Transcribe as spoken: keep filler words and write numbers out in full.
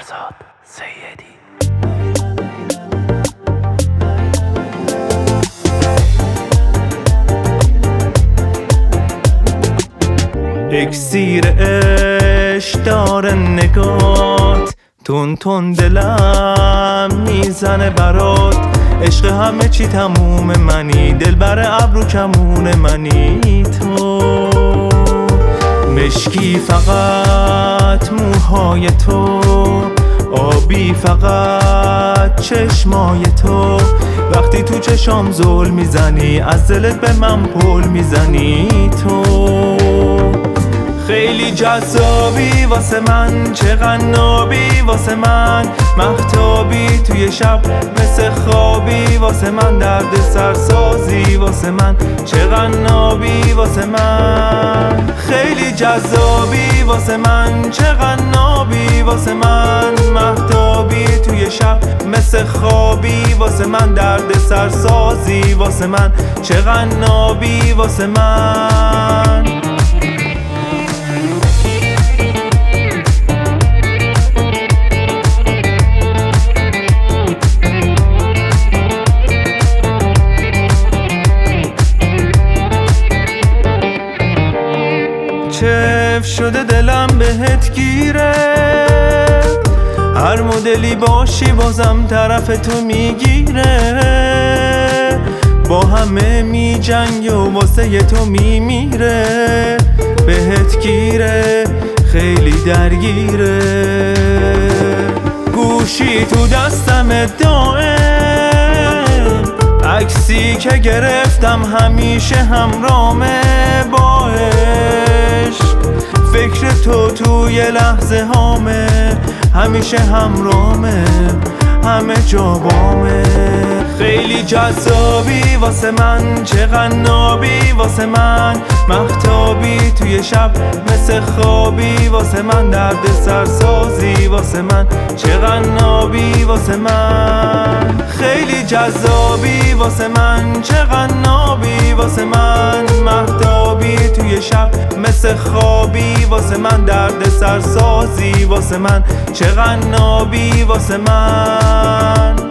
فرزاد سیدی. اکسیر عشق داره نگات، تون تون دلم میزنه برات. عشق همه چی تموم منی، دل بر ابرو کمون منی. تو مشکی فقط موهای تو، آبی فقط چشمای تو. وقتی تو چشام زل میزنی، از دلت به من پل میزنی. تو خیلی جذابی واسه من، چقدر نابی واسه من. مهتابی توی شب مثل خوابی واسه من. درد سرسازی واسه من، چقدر نابی واسه من. خیلی جذابی واسه من، چقدر نابی واسه من. مهتابی توی شب مثل خوابی واسه من. درد سرسازی واسه من، چقدر نابی واسه من. چف شده دلم بهت گیره، هر مدلی باشی بازم طرف تو میگیره. با همه می جنگ و واسه تو میمیره. بهت گیره خیلی درگیره. گوشی تو دستم دائم، عکسی که گرفتم همیشه همرامه. با عشق فکر تو توی لحظه هامه، همیشه همرامه، همه جا بامه. خیلی جذابی واسه من، چقدر نابی واسه من. مهتابی توی شب مثل خوابی واسه من. درد سرسازی واسه من، چقدر نابی واسه من. خیلی جذابی واسه من، چقدر نابی واسه من. مهتابی توی شب مثل خوابی واسه من. درد سرسازی واسه من، چقدر نابی واسه من.